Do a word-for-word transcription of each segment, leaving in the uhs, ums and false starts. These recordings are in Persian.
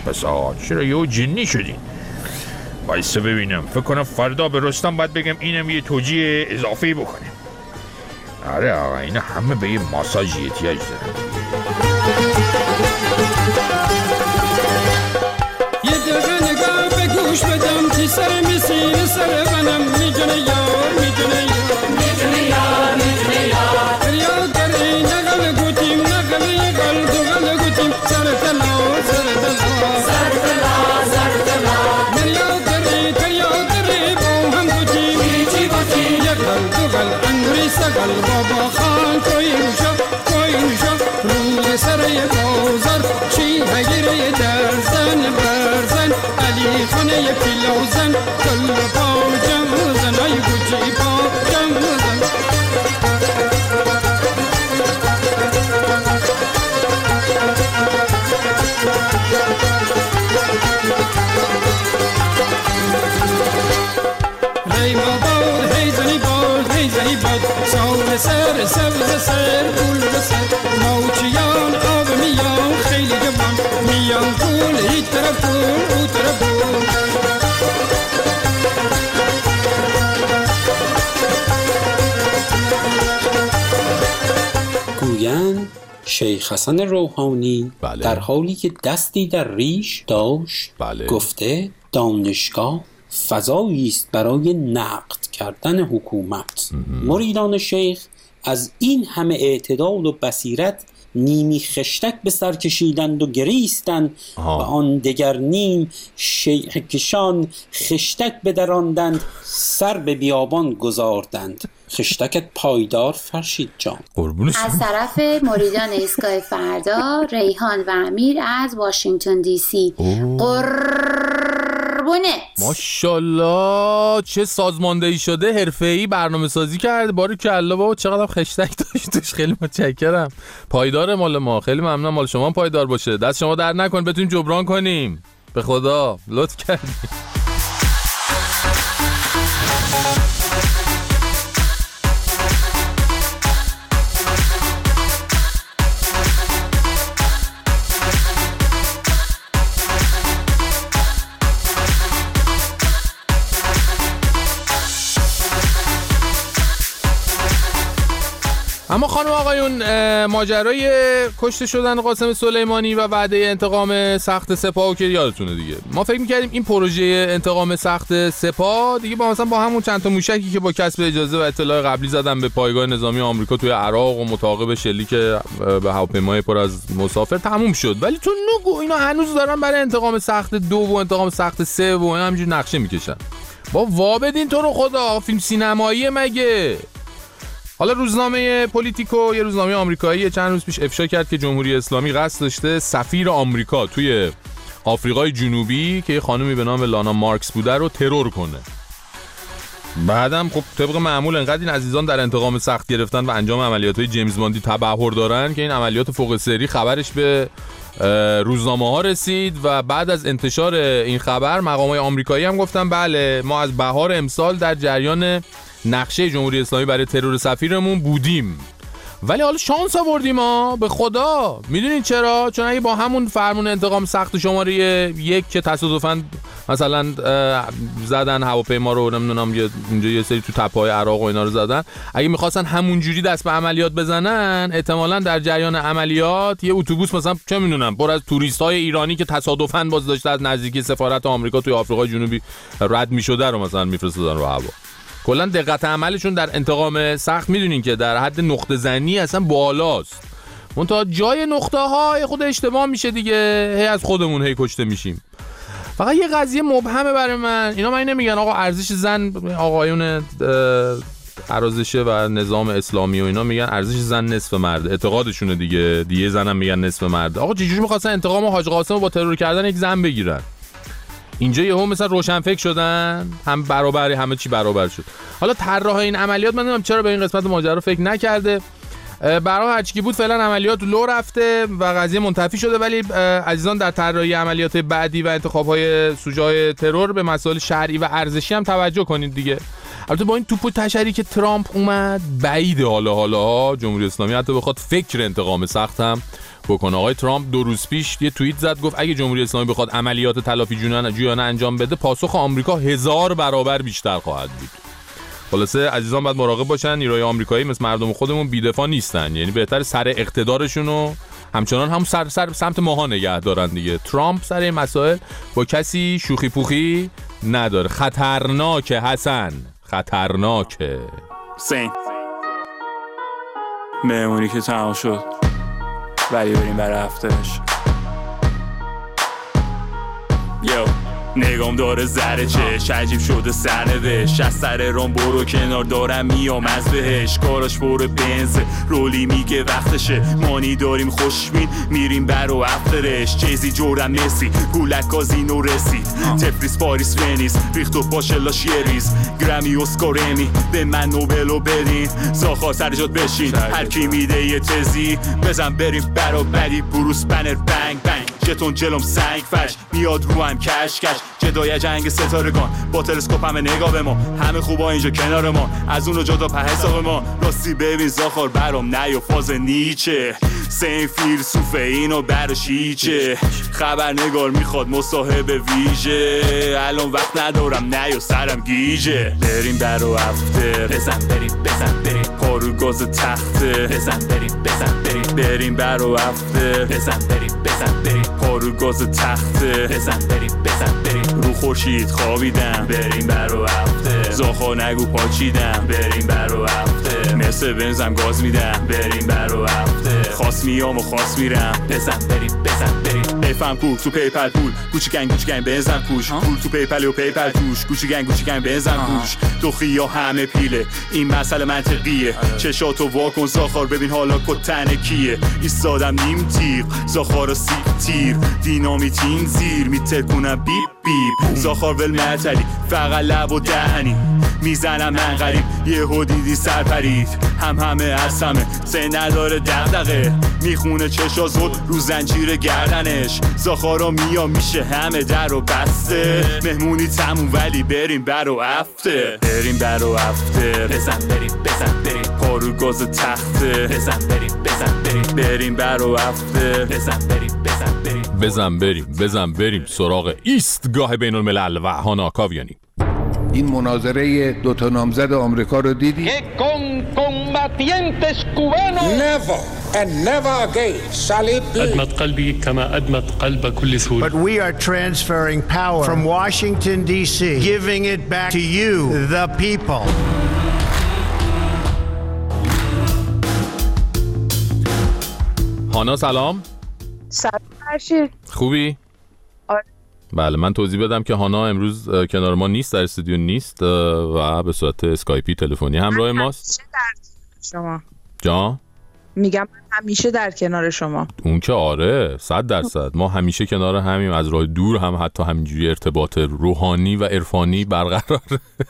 پسر چرا یهو جنی شدین؟ وایسا ببینم، فکر کنم فردا به رستم باید بگم اینم یه توجیه اضافی بکنه. آره آقا اینا همه به یه ماساژی احتیاج دارن. یه دقیقه نگاه به گوش بدم تی سر میسین سر بنم میدونه یار میدونه یار میدونه یار میدونه یار فریاد داری نقل گوتیم نقل یقل دوغل گوتیم سر تلا سر تلا سر تلا سر تلا فریاد داری فریاد داری با هم گوتیم چی گوتیم یقل دوغل انگری سقل بابا خان کوی روشا کوی روشا روی سر یه بازار چی هگیره درزن برزن علی خانه یه پیلوزن کل پا جمع زن ای گوچی پا جمع زن ری ما باد هی زنی باد هی زنی باد سال سر سبز سر پول سر موچیان آب میان خیلی جوان میان پول هی طرف پول او طرف پول گویند شیخ حسن روحانی بله. در حالی که دستی در ریش داشت بله. گفته دانشگاه فضایی است برای نقد کردن حکومت. مریدان شیخ از این همه اعتدال و بصیرت نیمی خشتک به سر کشیدند و گریستند و آن دگر نیم شیخ کشان خشتک بدراندند سر به بیابان گذاردند. خشتکت پایدار فرشید جان. از طرف مریدان ایستگاه فردا ریحان و امیر از واشنگتن دی سی. قربونت. ماشاءالله چه سازماندهی شده، حرفه‌ای برنامه سازی کرده. باریکلا بابا چقدر خشتک داشت توش. خیلی متشکرم. پایدار مال ما. خیلی ممنونم. مال شما پایدار باشه. دست شما در نکن بتونیم جبران کنیم. به خدا لطف کردی. اما خانم آقایون، ماجرای کشته شدن قاسم سلیمانی و وعده انتقام سخت سپاه که یادتونه دیگه. ما فکر می‌کردیم این پروژه انتقام سخت سپاه دیگه با مثلا با همون چند تا موشکی که با کسب اجازه و اطلاع قبلی زدن به پایگاه نظامی آمریکا توی عراق و متعاقب شلیک به هواپیمای پر از مسافر تموم شد. ولی تو نگو اینا هنوز دارن برای انتقام سخت دو و انتقام سخت سه و همینجوری نقشه میکشن. با وا بدین تو رو خدا، فیلم سینمایی مگه؟ حالا روزنامه پولیتیکو، یه روزنامه آمریکایی، چند روز پیش افشا کرد که جمهوری اسلامی قصد داشته سفیر آمریکا توی آفریقای جنوبی که یه خانمی به نام لانا مارکس بوده رو ترور کنه. بعدم خب طبق معمول انقدر این عزیزان در انتقام سخت گرفتن و انجام عملیات‌های جیمز باندی تبحر دارن که این عملیات فوق سری خبرش به روزنامه ها رسید و بعد از انتشار این خبر مقامات آمریکایی هم گفتن بله ما از بهار امسال در جریان نقشه جمهوری اسلامی برای ترور سفیرمون بودیم. ولی حالا شانس آوردیم ها، به خدا. میدونین چرا؟ چون اگه با همون فرمون انتقام سخت شماره یک که تصادفاً مثلا زدن هواپیما رو، نمیدونم یه اونجا یه سری تو تپه‌های عراق و اینا رو زدن، اگه می‌خواستن همون جوری دست به عملیات بزنن، احتمالاً در جریان عملیات یه اتوبوس مثلا چه میدونم پر از توریست‌های ایرانی که تصادفاً باز داشته از نزدیکی سفارت آمریکا توی آفریقای جنوبی رد می‌شده رو مثلا می‌فرستادن رو هوا. کلا دقت عملشون در انتقام سخت میدونین که در حد نقطه زنی اصلا بالاست. اون تا جای نقطه ها خود اشتباه میشه دیگه، هی از خودمون هی کشته میشیم. فقط یه قضیه مبهمه برای من. اینا من نمیگن آقا ارزش زن، آقایون ارزشه و نظام اسلامی و اینا میگن ارزش زن نصف مرد، اعتقادشونه دیگه. دیگه زنم میگن نصف مرد. آقا چجوری می‌خواستن انتقام حاج قاسم رو با ترور کردن یک زن بگیرن؟ اینجا یهو مثلا روشنفکر شدن، هم برابری، همه چی برابر شد. حالا طراح این عملیات من نمیدونم چرا به این قسمت ماجرا فکر نکرده. برای هر چی بود فعلا عملیات لو رفته و قضیه منتفی شده، ولی عزیزان در طراحی عملیات بعدی و انتخاب‌های سوژه‌های ترور به مسائل شرعی و ارزشی هم توجه کنید دیگه. البته با این توپ و تشری که ترامپ اومد بعیده حالا حالا جمهوری اسلامی حتی بخواد فکر انتقام سخت هم بکنه. آقای ترامپ دو روز پیش یه توییت زد، گفت اگه جمهوری اسلامی بخواد عملیات تلافی جویانه انجام بده پاسخ آمریکا هزار برابر بیشتر خواهد بود. خلاصه عزیزان باید مراقب باشن، نیروهای آمریکایی مثل مردم خودمون بی‌دفاع نیستن، یعنی بهتر سر اقتدارشون رو همچنان هم سر سر سمت ماها نگه دارن دیگه. ترامپ سر این مسائل با کسی شوخی پوخی نداره. خطرناکه حسن، خطرناکه. سین مهمونی که تمام شد ولی بریم برای هفتهش. یو نگام داره زره چش عجیب شده سرنوشت، از سر رام برو کنار دارم میام از بهش، کاراش پر بنز رولی میگه وقتشه، مانی داریم خوشبین میریم برو افترش، چیزی جورم مسی گولک کازینو رسید، تفریس پاریس ونیز ریخت و پاشلاش یه ریز، گرمی اسکار امی به من نوبلو بدین، زاخار سرجات بشین هر کی میده یه تزی بزن بریم برو بدی، بروس بنر بنگ بنگ جتون جلوم سنگ فرش میاد رو هم کش کش، جدای جنگ ستارگان با تلسکوپ همه نگاه به ما، همه خوبا اینجا کنار ما از اونو جدا په حساب ما، راستی ببین زاخار برام نیو فاز نیچه، سین فیلسوفه اینو براش هیچه، خبرنگار میخواد مصاحبه ویژه، الان وقت ندارم نیو سرم گیجه، بریم برو افتر بزن بریم بزن بریم پارو گاز تخته بزن بریم بزن بریم بریم برو افتر بزن بریم بزن بریم پارو گاز تخته بزن بریم بزن بریم رو خورشید خوابیدم بریم برو هفته، زاخا نگو پاچیدم بریم برو هفته، مثل بنزم گاز میدم بریم برو هفته، خواست میام و خواست میرم بزن بریم بزن بریم، افم پول تو پیپل پول گوچی گنگ گوچی گنگ بنزن کوش، پول تو پیپل و پیپل توش گوچی گنگ گوچی گنگ بنزن کوش، تو خیا همه پیله این مسئله منطقیه، چشاتو واکن زاخار ببین حالا کتنه کیه، ایستادم نیم تیغ زاخارو سیب تیر دینامیتین زیر میترکونم بیب بیب، زاخار ول معتلی فقط لب و دهنی میزنم من غریب یه دیدی سر پرید، هم همه از همه سه نداره دغدغه، میخونه چشا زود رو زنجیر گردنش، زاخارا میا میشه همه در و بسته، مهمونی تموم ولی بریم برو افته، بریم برو افته بزن بریم بزن بریم پارو گاز تخته بزن بریم بزن بریم بریم برو افته بزن بریم بزن بریم بزن بریم بزن بریم سراغ ایستگاه بین الملل و هانا کاویانی. این مناظره دو تا نامزد آمریکا رو دیدی؟ Never and never again shall it be. أدمت قلبي كما أدمت قلب كل سوري. But we are transferring power from Washington D C, giving it back to you, the people. هانا سلام. سلام فرشید. خوبی؟ آره. بله من توضیح بدم که هانا امروز کنار ما نیست، در استودیو نیست و به صورت اسکایپی تلفنی همراه ماست. شما جا؟ میگم همیشه در کنار شما. اون که آره صد درصد ما همیشه کنار همیم، از راه دور هم حتی همینجوری ارتباط روحانی و عرفانی برقرار.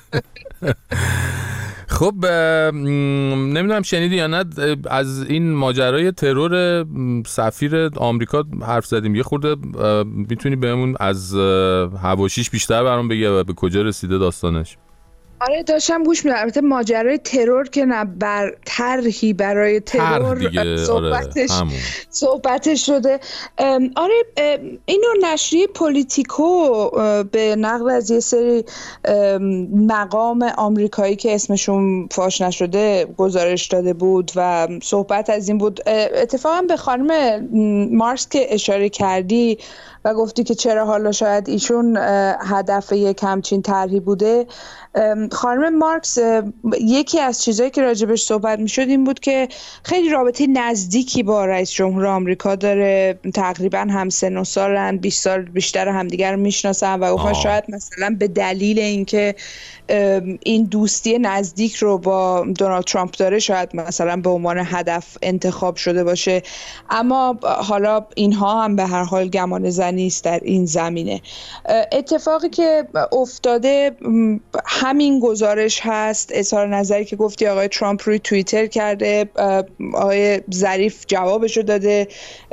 خب نمیدونم شنیدی یا نه از این ماجرای ترور سفیر آمریکا حرف زدیم، یه خورده میتونی بهمون از حواشیش بیشتر برام بگی و به کجا رسیده داستانش؟ آره داشتم گوش میدم. البته ماجرای ترور که نه، بر طرحی برای ترور صحبتش آره صحبتش شده. آره اینو نشریه پولیتیکو به نقل از یه سری مقام آمریکایی که اسمشون فاش نشده گزارش داده بود و صحبت از این بود. اتفاقا به خانم مارکس که اشاره کردی و گفتی که چرا حالا شاید ایشون هدف یک همچین طرحی بوده، خانم مارکس یکی از چیزایی که راجبش صحبت میشد این بود که خیلی رابطه نزدیکی با رئیس جمهور آمریکا داره، تقریبا هم سن و سالن، بیست سال بیشتر همدیگر رو میشناسن و گفتن شاید مثلا به دلیل اینکه این دوستی نزدیک رو با دونالد ترامپ داره شاید مثلا به عنوان هدف انتخاب شده باشه، اما حالا اینها هم به هر حال گمان زنی است در این زمینه. اتفاقی که افتاده همین همون گزارش هست، اظهار نظری که گفتی آقای ترامپ روی توییتر کرده، آقای ظریف جوابشو داده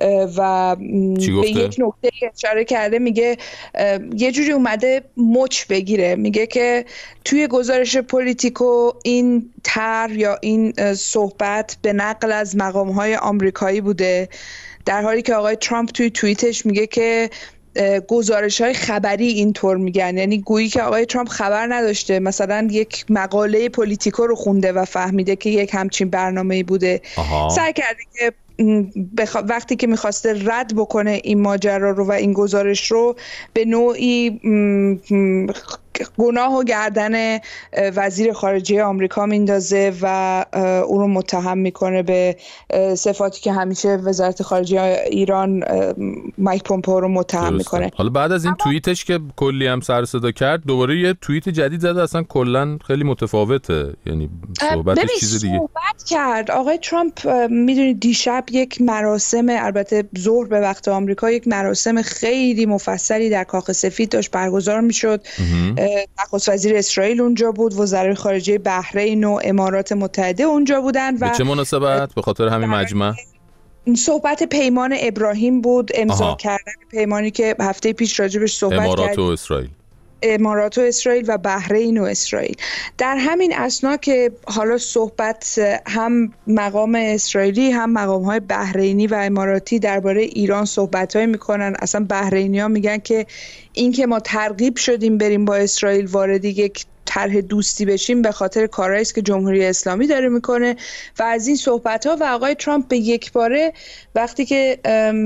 و به یک نکته اشاره کرده، میگه یه جوری اومده مچ بگیره، میگه که توی گزارش پولیتیکو این طرح یا این صحبت به نقل از مقام‌های آمریکایی بوده، در حالی که آقای ترامپ توی توییتش میگه که گزارش‌های خبری اینطور میگن، یعنی گویی که آقای ترامپ خبر نداشته، مثلا یک مقاله پولیتیکو رو خونده و فهمیده که یک همچین برنامه‌ای بوده. سعی کرده که بخ... وقتی که میخواسته رد بکنه این ماجرا رو و این گزارش رو، به نوعی م... م... گناه و گردن وزیر خارجه آمریکا میندازه و اون رو متهم میکنه به صفاتی که همیشه وزارت خارجه ایران مایک پومپئو رو متهم میکنه. حالا بعد از این اما... توییتش که کلی هم سر صدا کرد، دوباره یه توییت جدید زده، اصلا کلا خیلی متفاوته، یعنی صحبتش چیز دیگه. صحبت کرد آقای ترامپ، میدونید دیشب یک مراسم، البته ظهر به وقت آمریکا، یک مراسم خیلی مفصلی در کاخ سفید داشت برگزار میشد. نخست وزیر اسرائیل اونجا بود، وزرای خارجه بحرین و امارات متحده اونجا بودن. و به چه مناسبت؟ به خاطر همین مجمع صحبت پیمان ابراهیم بود، امضا آها. کردن پیمانی که هفته پیش راجبش صحبت کردیم، امارات و اسرائیل امارات و اسرائیل و بحرین و اسرائیل. در همین اثنا که حالا صحبت هم مقام اسرائیلی هم مقام‌های بحرینی و اماراتی درباره ایران صحبت‌های میکنن، اصلا بحرینی‌ها میگن که این که ما ترغیب شدیم بریم با اسرائیل وارد یک طرح دوستی بشیم به خاطر کارهایی است که جمهوری اسلامی داره میکنه و از این صحبت‌ها. و آقای ترامپ به یک باره وقتی که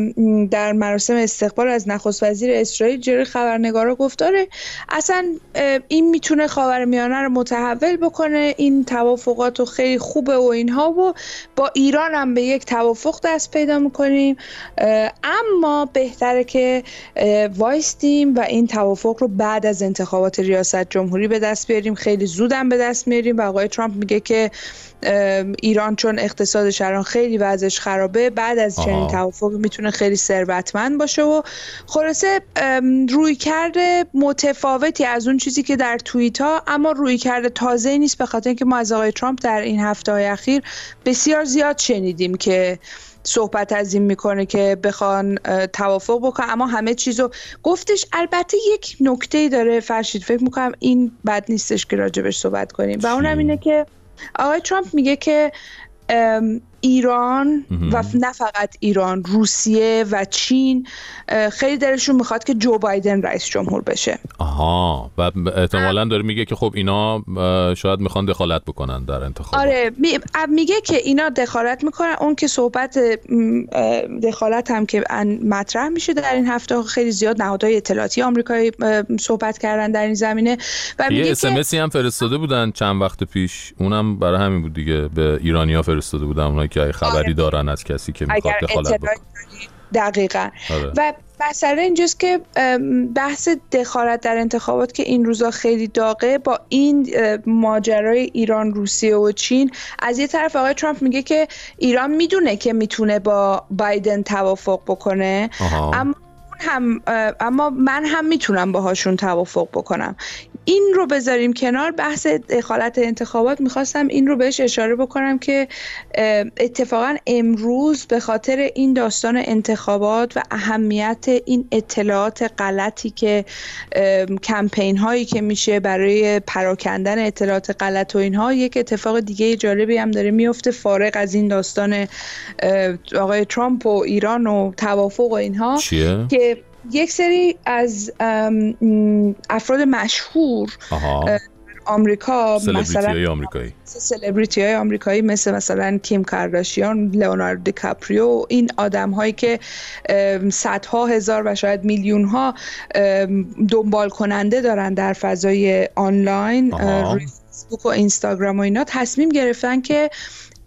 در مراسم استقبال از نخست وزیر اسرائیل جلوی خبرنگارا گفت داره اصلا این میتونه خاورمیانه رو متحول بکنه، این توافقات خیلی خوبه و اینها، و با ایران هم به یک توافق دست پیدا میکنیم، اما بهتره که وایستیم و این توافق رو بعد از انتخابات ریاست جمهوری به دست بیاریم، خیلی زودم به دست میاریم. و آقای ترامپ میگه که ایران چون اقتصادش الان خیلی وضعش خرابه، بعد از چنین توافق میتونه خیلی ثروتمند باشه و خلاصه روی کرده متفاوتی از اون چیزی که در توییت ها، اما روی کرده تازه نیست، به خاطر اینکه ما از آقای ترامپ در این هفته های اخیر بسیار زیاد شنیدیم که صحبت از این میکنه که بخوان توافق بکنن، اما همه چیزو گفتش. البته یک نکته‌ای داره فرشید، فکر میکنم این بد نیستش که راجبش صحبت کنیم، و اونم اینه که آقای ترامپ میگه که ایران و نه فقط ایران، روسیه و چین خیلی دلشون میخواد که جو بایدن رئیس جمهور بشه. آها، و احتمالاً داره میگه که خب اینا شاید میخوان دخالت بکنن در انتخابات. آره، میگه که اینا دخالت میکنن. اون که صحبت دخالت هم که مطرح میشه در این هفته، خیلی زیاد نهادهای اطلاعاتی آمریکایی صحبت کردن در این زمینه و یه اس ام اسی هم فرستاده بودن چند وقت پیش، اونم برای همین بود دیگه، به ایرانی‌ها فرستاده بودن، اونایی که خبری دارن از کسی که میخواد دخالت بکنه. دقیقاً. آره. و مسئله اینجاست که بحث دخالت در انتخابات که این روزا خیلی داغه، با این ماجرای ایران، روسیه و چین، از یه طرف آقای ترامپ میگه که ایران میدونه که میتونه با بایدن توافق بکنه، آها. اما هم اما من هم میتونم باهاشون توافق بکنم. این رو بذاریم کنار، بحث دخالت انتخابات، میخواستم این رو بهش اشاره بکنم که اتفاقا امروز به خاطر این داستان انتخابات و اهمیت این اطلاعات غلطی که کمپین هایی که میشه برای پراکندن اطلاعات غلط و اینها، یک اتفاق دیگه جالبی هم داره میفته فارغ از این داستان آقای ترامپ و ایران و توافق و اینها. چیه؟ که یک سری از افراد مشهور آمریکا، مثلا آمریکایی سلبریتی های آمریکایی مثل مثلا کیم کارداشیان، لئوناردو دیکاپریو، این آدم هایی که صدها هزار و شاید میلیون ها دنبال کننده دارن در فضای آنلاین، روی فیسبوک و اینستاگرام و اینا، تصمیم گرفتن که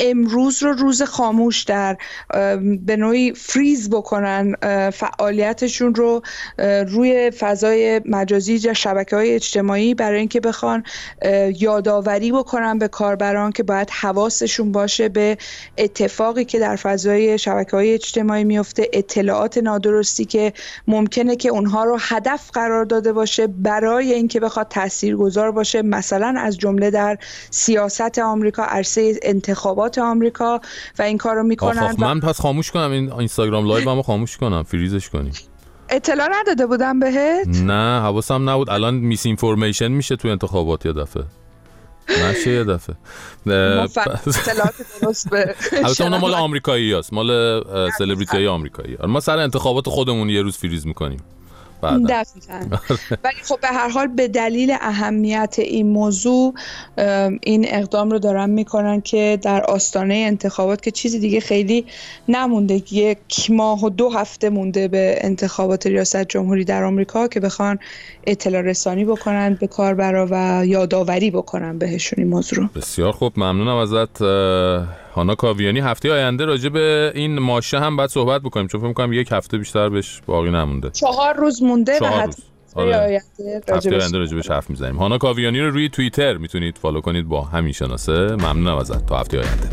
امروز رو روز خاموش در به نوعی فریز بکنن فعالیتشون رو روی فضای مجازی یا شبکه‌های اجتماعی برای اینکه بخوان یادآوری بکنن به کاربران که باید حواسشون باشه به اتفاقی که در فضای شبکه‌های اجتماعی میفته، اطلاعات نادرستی که ممکنه که اونها رو هدف قرار داده باشه برای اینکه بخواد تاثیرگذار باشه، مثلا از جمله در سیاست آمریکا، عرصه انتخابات آمریکا و این کارو میکنن. آخ من پس خاموش کنم این اینستاگرام لایومو خاموش کنم، فریزش کنیم. اطلاع نداده بودم بهت؟ نه حواسم نبود. الان میس اینفورمیشن میشه تو انتخابات یه دفعه. نشه یه دفعه. اطلاعات درست به البته اون مال آمریکایی هست، مال سلبریتی های آمریکایی. ما سر انتخابات خودمون یه روز فریز میکنیم. دقیقاً. ولی خب به هر حال به دلیل اهمیت این موضوع این اقدام رو دارن میکنن که در آستانه انتخابات که چیزی دیگه خیلی نمونده، یک ماه و دو هفته مونده به انتخابات ریاست جمهوری در آمریکا که بخوان اطلاع رسانی بکنن به کاربرا و یادآوری بکنن بهشون این موضوع. بسیار خوب، ممنونم ازت هانا کاویانی. هفته آینده راجع به این ماشه هم باید صحبت بکنیم چون فکر می‌کنم یک هفته بیشتر بهش باقی نمونده. چهار روز مونده و حتما آره. هفته آینده راجع بهش حرف می‌زنیم. هانا کاویانی رو روی توییتر میتونید فالو کنید با همین شناسه. ممنونم ازت. تا هفته آینده.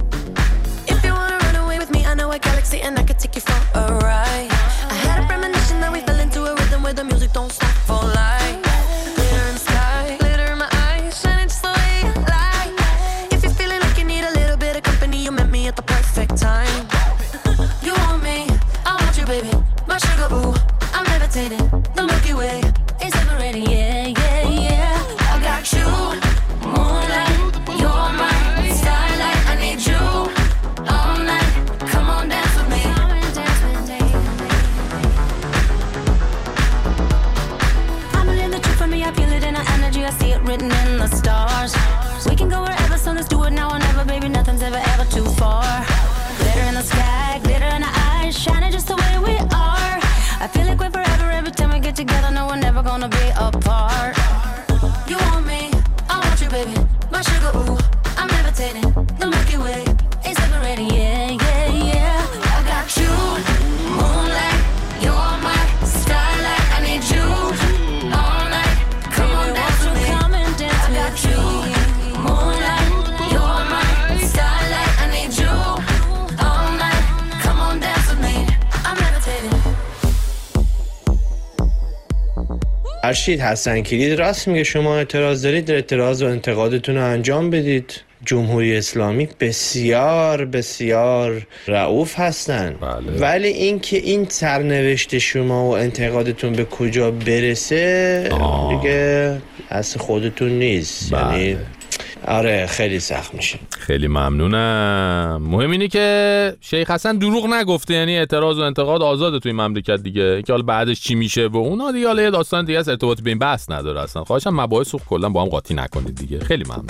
فرشید حسن کلید راست میگه، شما اعتراض دارید، اعتراض و انتقادتون رو انجام بدید. جمهوری اسلامی بسیار بسیار رؤوف هستن. بله. ولی این که این سرنوشت شما و انتقادتون به کجا برسه آه. دیگه از خودتون نیست. بله. یعنی آره خیلی سخت میشه. خیلی ممنونم. مهم اینه که شیخ حسن دروغ نگفته، یعنی اعتراض و انتقاد آزاده توی مملکت دیگه، که حالا بعدش چی میشه و اونا دیگه حالا یه داستان دیگه است، ارتباطی به این بحث نداره اصلا. خواهشم مباحث رو کلا با هم قاطی نکنید دیگه. خیلی ممنونم.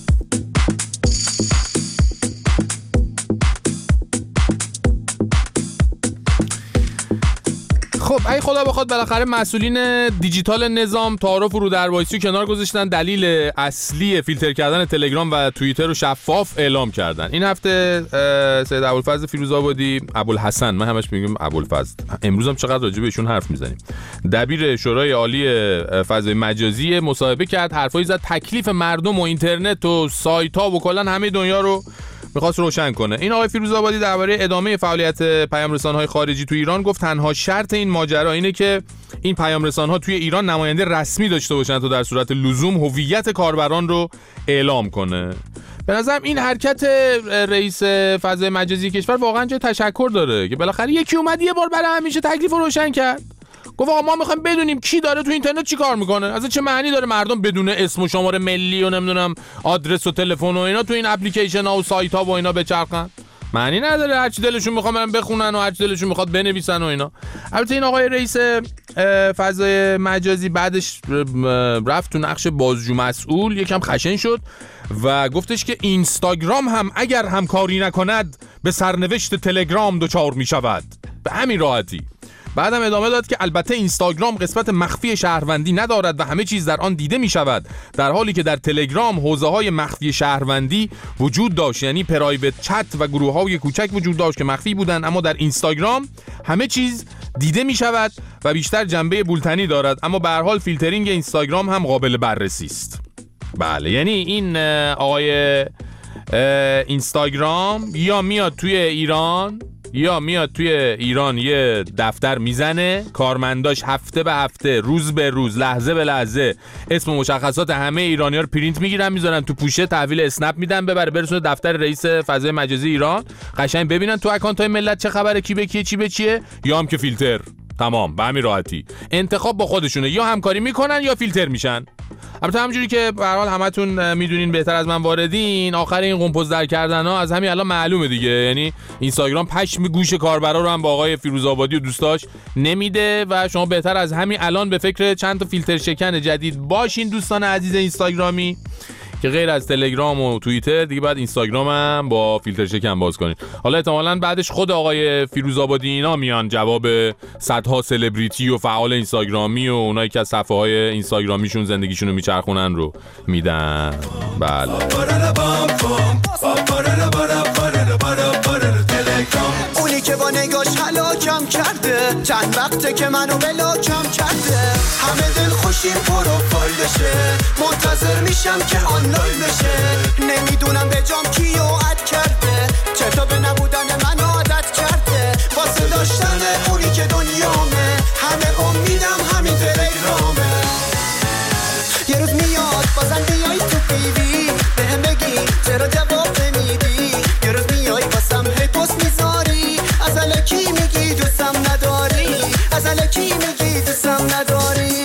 خب ای خدا بخواد بالاخره مسئولین دیجیتال نظام تعارف رو در وایسی کنار گذاشتن، دلیل اصلی فیلتر کردن تلگرام و توییتر رو شفاف اعلام کردن. این هفته سید ابوالفضل فیروزآبادی، ابوالحسن من همش میگم ابوالفضل، امروز هم چقدر راجع بهشون حرف میزنیم، دبیر شورای عالی فضای مجازی مصاحبه کرد، حرفایی زد تکلیف مردم و اینترنت و سایت ها و کلا همه دنیا رو میخواست روشن کنه. این آقای فیروزآبادی درباره ادامه فعالیت پیام‌رسان‌های خارجی تو ایران گفت تنها شرط این ماجرا اینه که این پیام‌رسان‌ها توی ایران نماینده رسمی داشته باشن تا در صورت لزوم هویت کاربران رو اعلام کنه. به نظرم این حرکت رئیس فضای مجازی کشور واقعا جای تشکر داره که بالاخره یکی اومد یه بار برای همیشه تکلیف رو روشن کرد. گفت آقا ما میخوایم بدونیم کی داره تو اینترنت چی کار میکنه، اصلا چه معنی داره مردم بدون اسم و شماره ملی و نمیدونم آدرس و تلفن و اینا تو این اپلیکیشن ها و سایت ها و اینا بچرخن؟ معنی نداره، هر چی دلشون میخواد برن بخونن و هر چی دلشون میخواد بنویسن و اینا. البته این آقای رئیس فضای مجازی بعدش رفت تو نقش بازجو مسئول، یکم خشن شد و گفتش که اینستاگرام هم اگر همکاری نکند به سرنوشت تلگرام دچار میشود. به همین راحتی. بعدم ادامه داد که البته اینستاگرام قسمت مخفی شهروندی ندارد و همه چیز در آن دیده می شود، در حالی که در تلگرام حوزه‌های مخفی شهروندی وجود داشت، یعنی پرایوت چت و گروه‌های کوچک وجود داشت که مخفی بودند، اما در اینستاگرام همه چیز دیده می شود و بیشتر جنبه بولتنی دارد، اما به هر حال فیلترینگ اینستاگرام هم قابل بررسی است. بله، یعنی این آقای اینستاگرام یا میاد توی ایران یا میاد توی ایران یه دفتر میزنه، کارمنداش هفته به هفته، روز به روز، لحظه به لحظه اسم و مشخصات همه ایرانی‌ها رو پرینت میگیرن، میذارن تو پوشه، تحویل اسنپ میدن، ببره برسونه دفتر رئیس فضای مجازی ایران، قشنگ ببینن تو اکانت‌های ملت چه خبره، کی به کیه، چی به چیه، یا هم که فیلتر. تمام، به همین راحتی. انتخاب با خودشونه، یا همکاری میکنن یا فیلتر میشن. البته همونجوری که به هر حال همتون میدونین بهتر از من واردین، آخر این قمپوز در کردن ها از همین الان معلومه دیگه. یعنی اینستاگرام پشم گوش کاربرا رو هم با آقای فیروزآبادی و دوستاش نمیده و شما بهتر از همین الان به فکر چند تا فیلتر شکن جدید باشین دوستان عزیز اینستاگرامی، که غیر از تلگرام و توییتر دیگه بعد اینستاگرام هم با فیلتر شکن باز کنین. حالا احتمالاً بعدش خود آقای فیروزآبادی اینا میان جواب صدها سلبریتی و فعال اینستاگرامی و اونایی که از صفحه های اینستاگرامیشون زندگیشون رو میچرخونن رو میدن. بله. اونی که با نگاش هلاکم کرده، چند وقته که منو بلاکم کرده، همه دل خوشی پروفایل بشه، منتظر میشم که آنلاین بشه، نمیدونم به جام کیو اد کرده، چطور به نبودن من عادت کرده، واسه داشتن اونی که دنیامه، همه امیدم همین تلگرامه. یه روز میاد بازم بیای تو بیبی، بهم بگی چرا جواب نمیدی، یه روز میای واسم هی پست میذاری، از الکی میگی دوستم نداری، از الکی میگی دوستم نداری.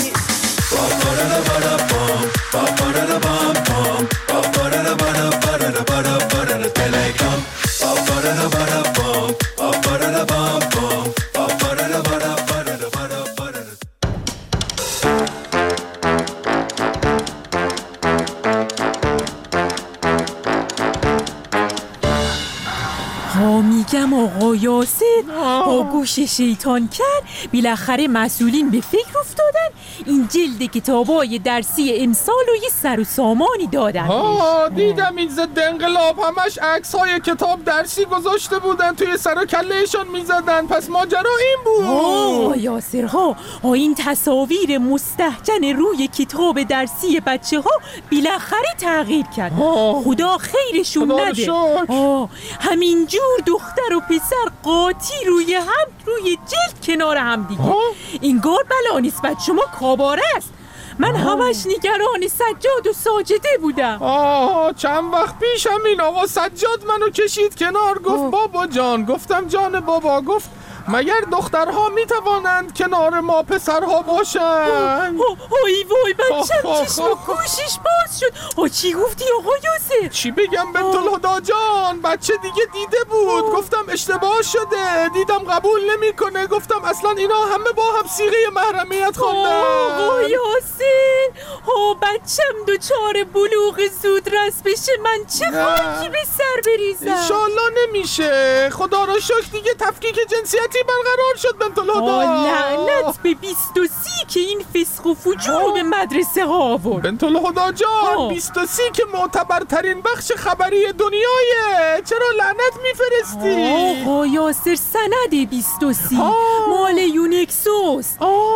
میگم آقا یاسر با گوش شیطان کرد، بالاخره مسئولین به فکر افتادن این جلد کتابای درسی امسال و یه سر و سامانی دادن. ها دیدم این ضد انقلاب همش عکس‌های کتاب درسی گذاشته بودن توی سر و کلهشون میزدن، پس ماجرا این بود. آه یاسر ها این تصاویر مستهجن روی کتاب درسی بچه ها بالاخره تغییر کرد. خدا خیرشون نده. آه همینجور دختر و پسر قاطی روی هم روی جلد کنار هم دیگه. اینگار بلا نسبت شما کاباره است. من همش نگران سجاد و ساجده بودم. آه چند وقت پیش همین آقا سجاد منو کشید کنار، گفت آه. بابا جان. گفتم جان بابا. گفت مگر دخترها میتوانند کنار ما پسرها باشند؟ وای وای بچم چشم و گوشش باز شد. آه چی گفتی آقا یاسر؟ چی بگم بنت الهدی جان، بچه دیگه دیده بود. آه. گفتم اشتباه شده، دیدم قبول نمیکنه. گفتم اصلا اینا همه با هم صیغه محرمیت خواندن. آقا یاسر ها بچم دوچار بلوغ زود رس بشه من چه خاکی به سر بریزم؟ انشالله نمیشه، خدا را شکر دیگه تفکیک جنسیتی برقرار شد بنت الهدی. لعنت به بیست و سی که این فسق و فجور به مدرسه ها آورد. بنت الهدی جان بیست و سی که معتبرترین بخش خبری دنیایه، چرا لعنت میفرستی؟ آقا یاسر سند بیست و سی مال یونکسوس،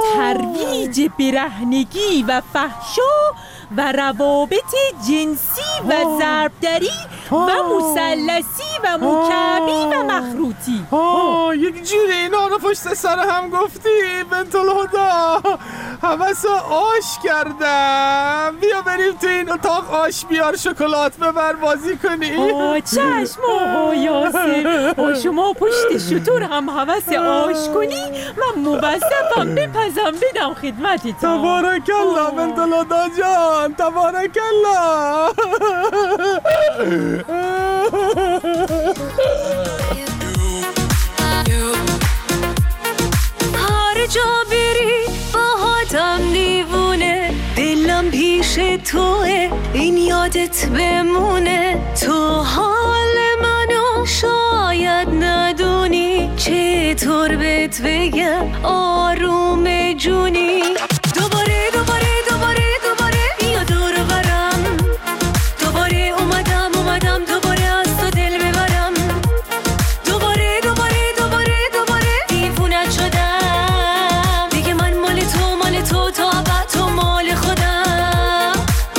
ترویج برهنگی و فحشا و روابط جنسی و ضربدری و مثلثی و مکعبی و مخروطی. آه یک جوری اینا رو پشت سر هم گفتی بنت الهدی، همسو آش کردم. بیا بریم تو این اتاق آش بیار شکلات ببر بازی کنی. آه چشم آقا یاسر. آه شما پشت شطور هم حوث آش کنی، من موظفم بپزم بدم خدمتتون. تبارک الله بنت الهدی جان، تبارک الله. هر جا بری باهاتم دیوونه، دلم پیش توه این یادت بمونه. تو حال منو شاید ندونی، چطور بهت بگم آروم جونی دوباره دوباره دوباره دوباره بیا دور برم دوباره اومدم اومدم دوباره از تو دل ببرم دوباره دوباره دوباره دوباره دیوونت شدم دیگه من مال تو مال تو تا ابد تو مال خودم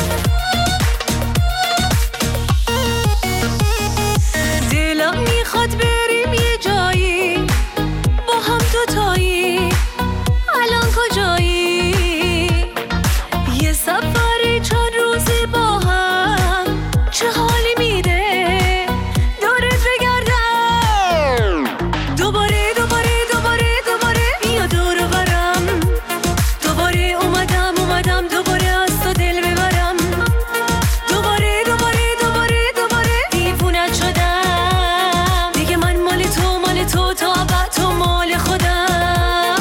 دلم میخواد بریم یه جایی با هم دوتایی الان کجایی یه سفر چند روزی با هم چه حالی میده دورت بگردم دوباره دوباره دوباره دوباره بیا دور برم دوباره اومدم اومدم دوباره از تو دل ببرم دوباره دوباره دوباره دوباره دیوونت شدم دیگه من مال تو مال تو تا ابد تو مال خودم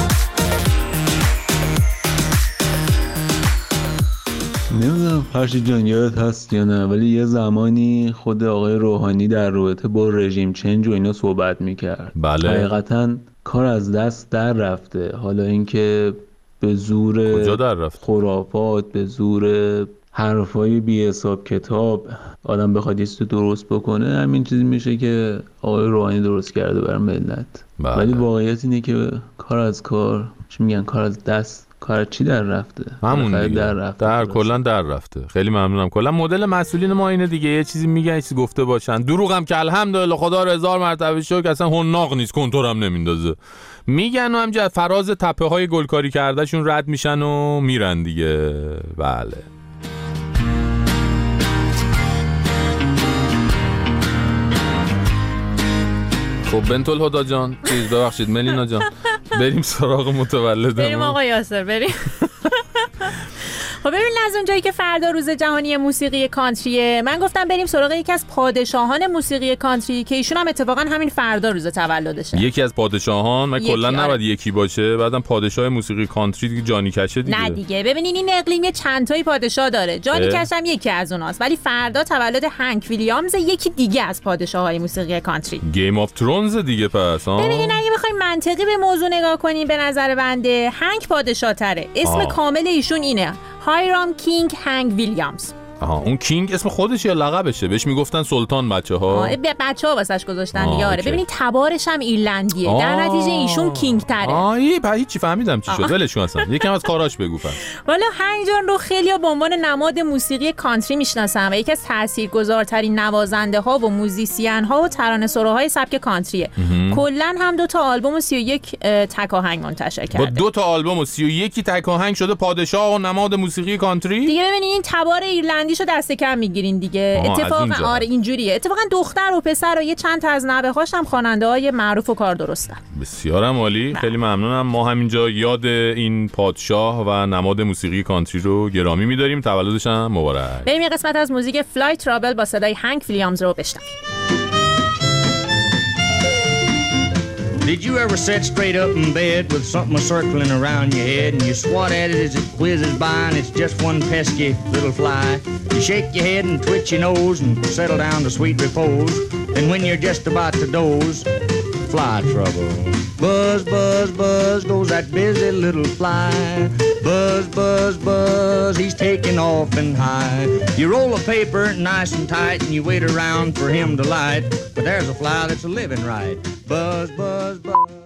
نمیدونم فرشید جان یادت هست یا نه، ولی یه زمانی خود آقای روحانی در رابطه با رژیم چنج و اینا صحبت میکرد. بله. حقیقتا کار از دست در رفته. حالا اینکه به زور کجا در رفت؟ خرافات، به زور حرفای بی حساب کتاب آدم بخواد یه چیزی درست بکنه، همین چیزی میشه که آقای روحانی درست کرده بر ملت. بله. ولی واقعیت اینه که کار از کار، چی میگن، کار از دست، کار چی در رفته؟ همون دیگه. در رفته. در کلا در رفته. خیلی ممنونم. کلا مدل مسئولین ما اینه دیگه، یه چیزی میگن، یه چیزی گفته باشن. دروغم که الحمدلله خدا رو هزار مرتبه شکر اصلا حناق نیست، کنتورم نمیندازه. میگن و همجا فراز تپه های گلکاری کرده شون رد میشن و میرن دیگه. بله. خب بنت الهدی جان، چیز ببخشید ملینا جان، بریم سراغ متولد. بریم آقا یاسر بریم. خب ببین از اونجایی که فردا روز جهانی موسیقی کانتریه، من گفتم بریم سراغ یکی از پادشاهان موسیقی کانتری که ایشون هم اتفاقا همین فردا روز تولدشه. یکی از پادشاهان، من کلا نباید یکی باشه، بعدم پادشاه موسیقی کانتری دیگه جانی کشه دیگه. نه دیگه، ببینین این اقلیم چند تایی پادشاه داره. جانی کش هم یکی از اوناست، ولی فردا تولد هنک ویلیامز، یکی دیگه از پادشاه‌های موسیقی کانتری. گیم آف ترونز دیگه پس. ها ببینین اگه بخوایم منطقی به موضوع نگاه کنیم، به نظر بنده هنک پادشاه تره. اسم آه. کامل ایشون اینه، هایرام کینگ هنگ ویلیامز. آها، اون کینگ اسم خودش یا لقبشه؟ بهش میگفتن سلطان بچه‌ها. آه بچه‌ها واسش گذاشتن دیگه. آره ببینید تبارش هم ایرلندیه. آه. در نتیجه ایشون کینگ تره. آه ای بعد هیچی فهمیدم چی شد. ولش کن اصلا. یکم از کاراش بگو پس. والا هنگ جان رو خیلی‌ها به عنوان نماد موسیقی کانتری میشناسن و یکی از تاثیرگذارترین نوازنده‌ها و موزیسین‌ها و ترانه‌سراهای سبک کانتریه. کلاً هم دو تا آلبوم و سی و یک تک آهنگ منتشر کرده. با دو تا آلبوم و سی و یک تک آهنگ شده پادشاه و نماد موسیقی کانتری. دیگه ببینید این تبار ایرلندیشو دست کم میگیرین دیگه. اتفاقا آره اینجوریه. اتفاقا دختر و پسر و یه چند تا از نوه‌هاش هم خواننده‌های معروف و کار درستن. بسیار عالی، خیلی ممنونم. ما همینجا یاد این پادشاه و نماد موسیقی کانتری رو گرامی می‌داریم. تولدش هم مبارک. بریم یه قسمت از موزیک فلای ترابل با صدای هنک ویلیامز رو بشنویم. Did you ever sit straight up in bed with something circling around your head and you swat at it as it whizzes by and it's just one pesky little fly? You shake your head and twitch your nose and settle down to sweet repose. And when you're just about to doze, fly trouble. Buzz, buzz, buzz goes that busy little fly. Buzz, buzz, buzz, he's taking off and high. You roll a paper nice and tight and you wait around for him to light. But there's a fly that's a living right. Buzz, buzz, buzz.